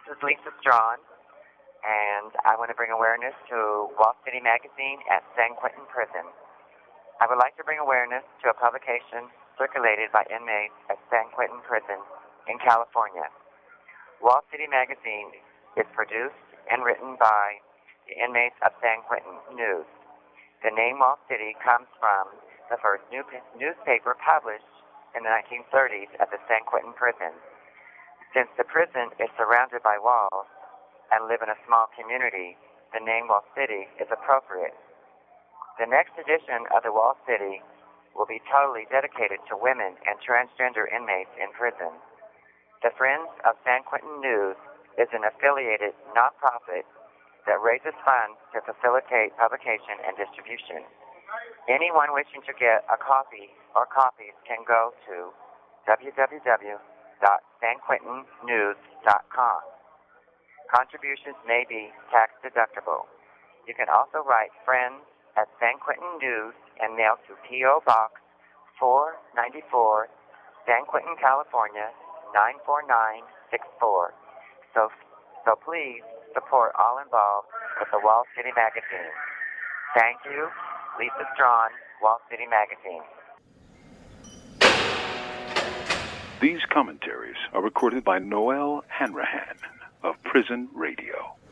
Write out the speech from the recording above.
This is Lisa Strawn, and I want to bring awareness to Wall City Magazine at San Quentin Prison. I would like to bring awareness to a publication circulated by inmates at San Quentin Prison in California. Wall City Magazine is produced and written by the inmates of San Quentin News. The name Wall City comes from the first newspaper published in the 1930s at the San Quentin Prison. Since the prison is surrounded by walls and live in a small community, the name Wall City is appropriate. The next edition of the Wall City will be totally dedicated to women and transgender inmates in prison. The Friends of San Quentin News is an affiliated nonprofit that raises funds to facilitate publication and distribution. Anyone wishing to get a copy or copies can go to www.sanquentinnews.com. Contributions may be tax deductible. You can also write Friends at San Quentin News and mail to P.O. Box 494, San Quentin, California 94964. So please support all involved with the Wall City Magazine. Thank you. Lisa Strawn, Wall City Magazine. These commentaries are recorded by Noel Hanrahan of Prison Radio.